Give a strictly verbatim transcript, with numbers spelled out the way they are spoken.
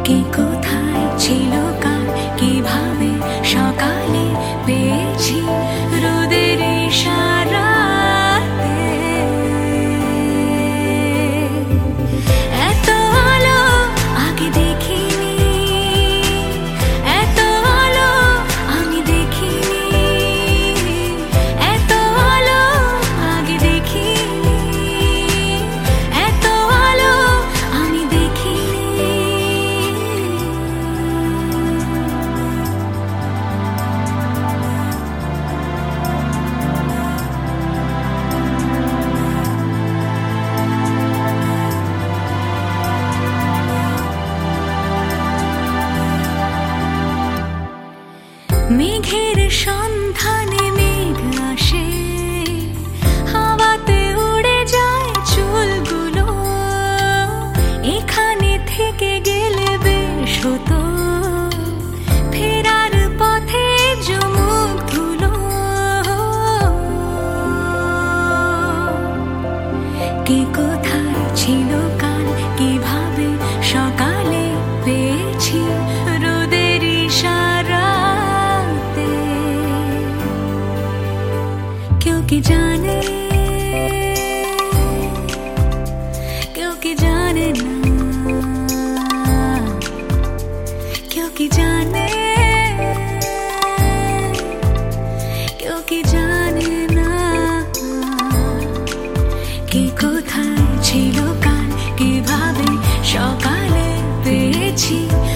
কে কোথায় ছিল কাল, কিভাবে সকালে পেয়েছি রোদের ইশারাতে। এত আলো আগে দেখিনি, এত আলো আমি দেখিনি, এত আলো আগে দেখিনি, এত আলো আমি দেখিনি। মেঘের সন্ধানে মেঘ আসে, হাওয়াতে উড়ে যায় চুলগুলো। এখানে থেকে গেলে বেশ হতো, ফেরার পথে জমুক ধুলো। কে কোথায় ছিল কাল, কিভাবে সকালে পেয়েছি রোদের ইশারাতে। কেউ কি জানে, কেউ কি জানে না, কেউ কি জানে, কেউ কি জানে না। কে কোথায় ছিল কাল, কিভাবে সকালে পেয়েছি